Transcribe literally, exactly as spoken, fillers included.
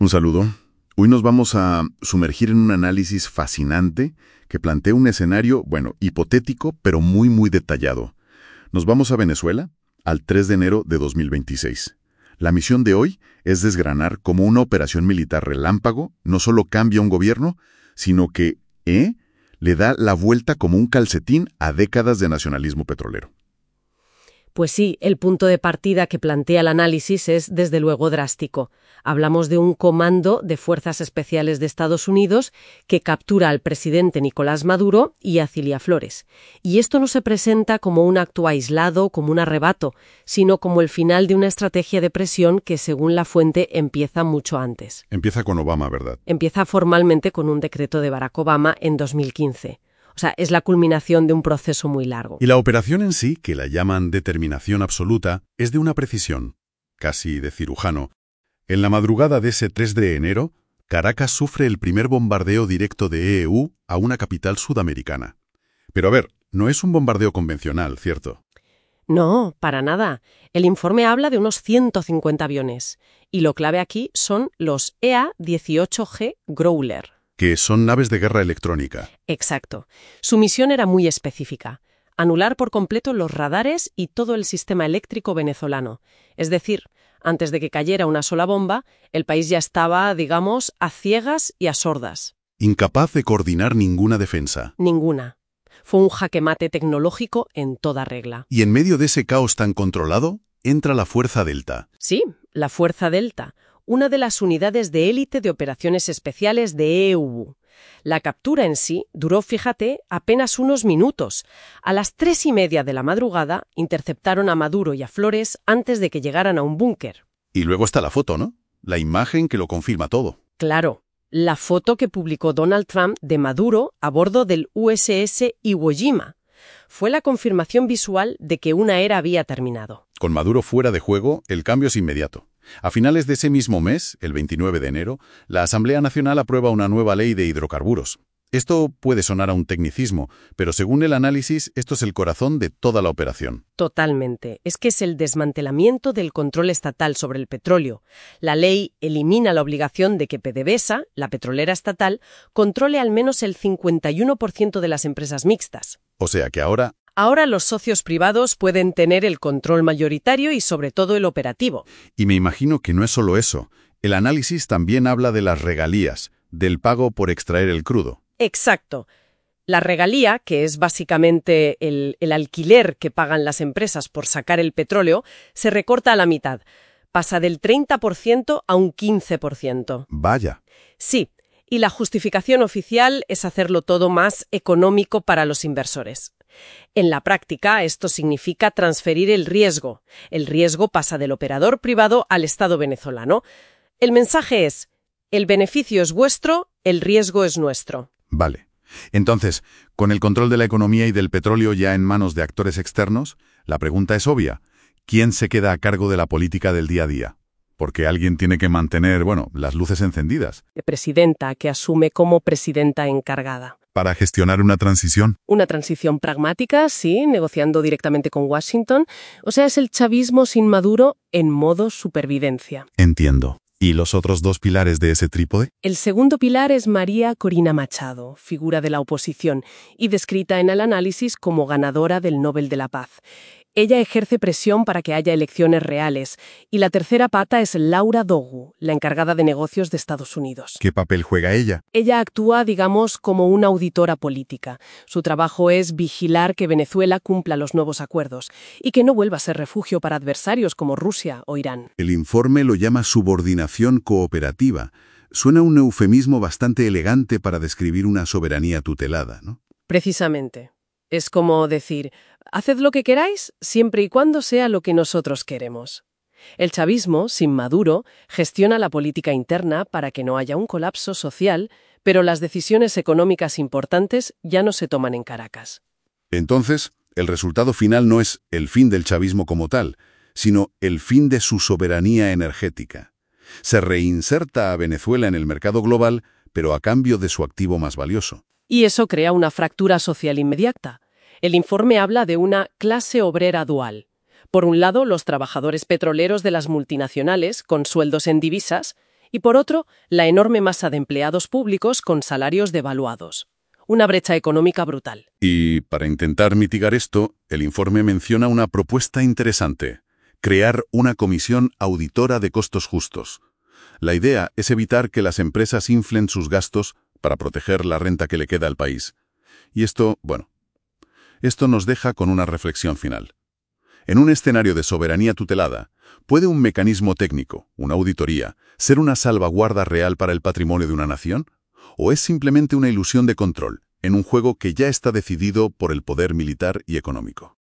Un saludo. Hoy nos vamos a sumergir en un análisis fascinante que plantea un escenario, bueno, hipotético, pero muy, muy detallado. Nos vamos a Venezuela al tres de enero de dos mil veintiséis. La misión de hoy es desgranar cómo una operación militar relámpago no solo cambia un gobierno, sino que, ¿eh?, le da la vuelta como un calcetín a décadas de nacionalismo petrolero. Pues sí, el punto de partida que plantea el análisis es, desde luego, drástico. Hablamos de un comando de Fuerzas Especiales de Estados Unidos que captura al presidente Nicolás Maduro y a Cilia Flores. Y esto no se presenta como un acto aislado, como un arrebato, sino como el final de una estrategia de presión que, según la fuente, empieza mucho antes. Empieza con Obama, ¿verdad? Empieza formalmente con un decreto de Barack Obama en dos mil quince. O sea, es la culminación de un proceso muy largo. Y la operación en sí, que la llaman determinación absoluta, es de una precisión, casi de cirujano. En la madrugada de ese tres de enero, Caracas sufre el primer bombardeo directo de E U a una capital sudamericana. Pero a ver, no es un bombardeo convencional, ¿cierto? No, para nada. El informe habla de unos ciento cincuenta aviones. Y lo clave aquí son los E A dieciocho G Growler. Que son naves de guerra electrónica. Exacto. Su misión era muy específica: anular por completo los radares y todo el sistema eléctrico venezolano. Es decir, antes de que cayera una sola bomba, el país ya estaba, digamos, a ciegas y a sordas. Incapaz de coordinar ninguna defensa. Ninguna. Fue un jaque mate tecnológico en toda regla. Y en medio de ese caos tan controlado, entra la Fuerza Delta. Sí, la Fuerza Delta, una de las unidades de élite de operaciones especiales de E U. La captura en sí duró, fíjate, apenas unos minutos. A las tres y media de la madrugada interceptaron a Maduro y a Flores antes de que llegaran a un búnker. Y luego está la foto, ¿no? La imagen que lo confirma todo. Claro, la foto que publicó Donald Trump de Maduro a bordo del U S S Iwo Jima. Fue la confirmación visual de que una era había terminado. Con Maduro fuera de juego, el cambio es inmediato. A finales de ese mismo mes, el veintinueve de enero, la Asamblea Nacional aprueba una nueva ley de hidrocarburos. Esto puede sonar a un tecnicismo, pero según el análisis, esto es el corazón de toda la operación. Totalmente. Es que es el desmantelamiento del control estatal sobre el petróleo. La ley elimina la obligación de que PDVSA, la petrolera estatal, controle al menos el cincuenta y uno por ciento de las empresas mixtas. O sea que ahora... Ahora los socios privados pueden tener el control mayoritario y sobre todo el operativo. Y me imagino que no es solo eso. El análisis también habla de las regalías, del pago por extraer el crudo. Exacto. La regalía, que es básicamente el, el alquiler que pagan las empresas por sacar el petróleo, se recorta a la mitad. Pasa del treinta por ciento a un quince por ciento. Vaya. Sí, y la justificación oficial es hacerlo todo más económico para los inversores. En la práctica, esto significa transferir el riesgo. El riesgo pasa del operador privado al Estado venezolano. El mensaje es: el beneficio es vuestro, el riesgo es nuestro. Vale. Entonces, con el control de la economía y del petróleo ya en manos de actores externos, la pregunta es obvia. ¿Quién se queda a cargo de la política del día a día? Porque alguien tiene que mantener, bueno, las luces encendidas. Presidenta, que asume como presidenta encargada. Para gestionar una transición. Una transición pragmática, sí, negociando directamente con Washington. O sea, es el chavismo sin Maduro en modo supervivencia. Entiendo. ¿Y los otros dos pilares de ese trípode? El segundo pilar es María Corina Machado, figura de la oposición, y descrita en el análisis como ganadora del Nobel de la Paz. Ella ejerce presión para que haya elecciones reales. Y la tercera pata es Laura Dogu, la encargada de negocios de Estados Unidos. ¿Qué papel juega ella? Ella actúa, digamos, como una auditora política. Su trabajo es vigilar que Venezuela cumpla los nuevos acuerdos y que no vuelva a ser refugio para adversarios como Rusia o Irán. El informe lo llama subordinación cooperativa. Suena un eufemismo bastante elegante para describir una soberanía tutelada, ¿no? Precisamente. Es como decir: haced lo que queráis siempre y cuando sea lo que nosotros queremos. El chavismo, sin Maduro, gestiona la política interna para que no haya un colapso social, pero las decisiones económicas importantes ya no se toman en Caracas. Entonces, el resultado final no es el fin del chavismo como tal, sino el fin de su soberanía energética. Se reinserta a Venezuela en el mercado global, pero a cambio de su activo más valioso. Y eso crea una fractura social inmediata. El informe habla de una clase obrera dual. Por un lado, los trabajadores petroleros de las multinacionales, con sueldos en divisas, Y por otro, la enorme masa de empleados públicos con salarios devaluados. Una brecha económica brutal. Y para intentar mitigar esto, el informe menciona una propuesta interesante: crear una comisión auditora de costos justos. La idea es evitar que las empresas inflen sus gastos para proteger la renta que le queda al país. Y esto, bueno, esto nos deja con una reflexión final. En un escenario de soberanía tutelada, ¿puede un mecanismo técnico, una auditoría, ser una salvaguarda real para el patrimonio de una nación? ¿O es simplemente una ilusión de control en un juego que ya está decidido por el poder militar y económico?